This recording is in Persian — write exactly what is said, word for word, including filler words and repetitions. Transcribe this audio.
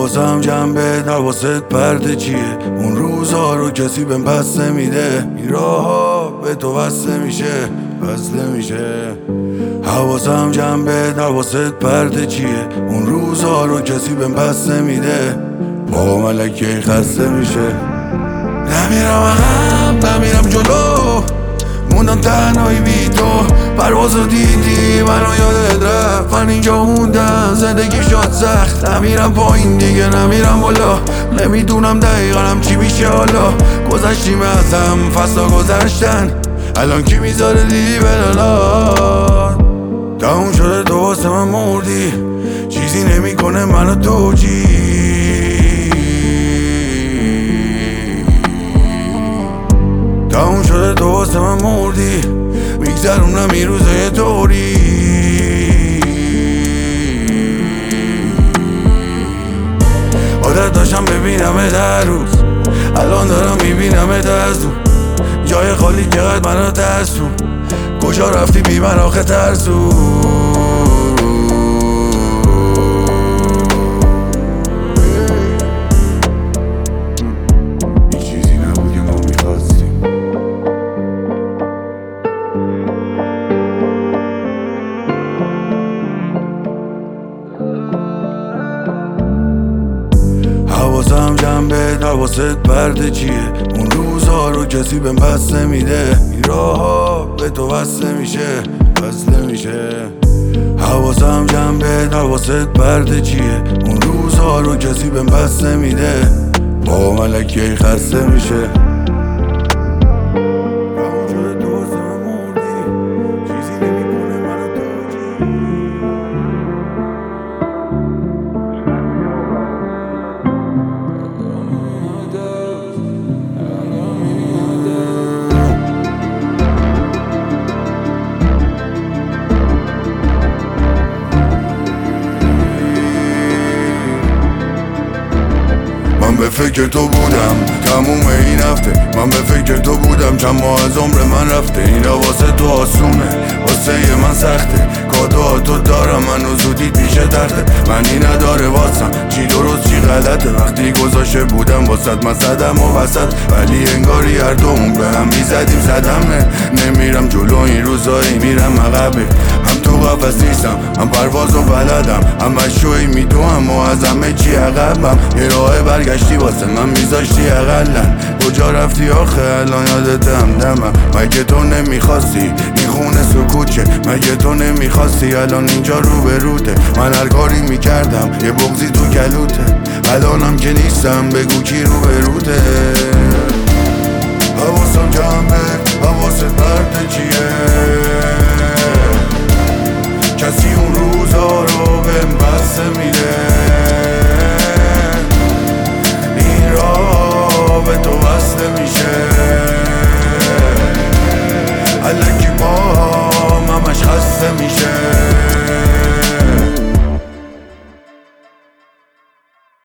حواسم جنبه حواست پرده چیه؟ اون روزا رو کسی بهم پس نمیده، این راه ها به تو بسته میشه بسته میشه. حواسم جنبه حواست پرده چیه؟ اون روزا رو کسی بهم پس نمیده، با ملکه خسته میشه. نمیرم عقب نمیرم جلو، موندم تنهایی بی تو. پروازو دیدی منو یادت رفت، من اینجا موندم زندگی شد سخت. نمیرم پایین دیگه نمیرم بالا، نمیدونم دقیقا چی میشه حالا. گذشتیم ازم فصلا گذشتن، الان کی میذاره لیلی بلالات. تموم شده تو واسه من مردی، چیزی نمیکنه منو توجی. تموم شده تو واسه من مردی، میگذرونم این روزای طوری. عادت داشتم ببینمت هر روز، الان دارم میبینمت از دور. جای خالی چقدر منو ترسون، کجا رفتی بی من آخه ترسون. حواسم جنبه حواست پرده چیه؟ اون روزا رو کسی بهم پس نمیده، این راه ها به تو بسته میشه بسته میشه. حواسم جنبه حواست پرده چیه؟ اون روزا رو کسی بهم پس نمیده، با ملکه خسته میشه. من به فکر تو بودم تموم این هفته، من به فکر تو بودم چند ماه از عمر من رفته. این واسه تو آسونه واسه من سخته، کادوهاتو دارم منو زودی پیش درده. منی نداره واسم چی درست چی غلطه، وقتی گذاشته بودم واسد من صدم و وسط. ولی انگاری هر دومون به هم میزدیم صدمه. نمیرم جلو این روزایی میرم عقبه، هم تو قفس نیستم هم پروازو بلدم، هم مشوی میدوم و از همه چی عقبم. یه راه برگشتی واسه من میذاشتی اقلن، کجا رفتی آخه الان یادت همدمم. مگه تو نمیخواستی این خونه سکوت شه؟ مگه تو نمیخواستی الان اینجا رو به روته؟ من هر کاری میکردم یه بغضی تو کلوته، الانم که نیستم بگو کی رو به روته.